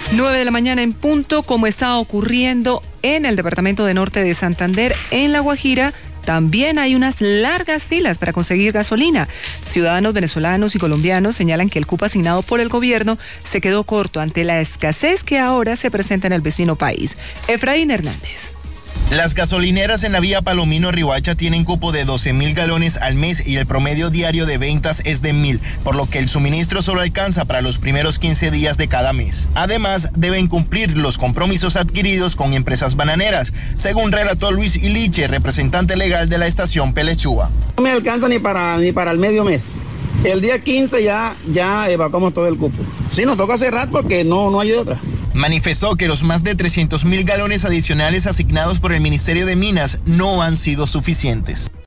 9 de la mañana en punto, como está ocurriendo en el departamento de Norte de Santander, en La Guajira. También hay unas largas filas para conseguir gasolina. Ciudadanos venezolanos y colombianos señalan que el cupo asignado por el gobierno se quedó corto ante la escasez que ahora se presenta en el vecino país. Efraín Hernández. Las gasolineras en la vía Palomino-Riohacha tienen cupo de 12.000 galones al mes y el promedio diario de ventas es de 1.000, por lo que el suministro solo alcanza para los primeros 15 días de cada mes. Además, deben cumplir los compromisos adquiridos con empresas bananeras, según relató Luis Iliche, representante legal de la estación Pelechúa. No me alcanza ni para el medio mes. El día 15 ya evacuamos todo el cupo. Sí, nos toca cerrar porque no hay de otra. Manifestó que los más de 300.000 galones adicionales asignados por el Ministerio de Minas no han sido suficientes.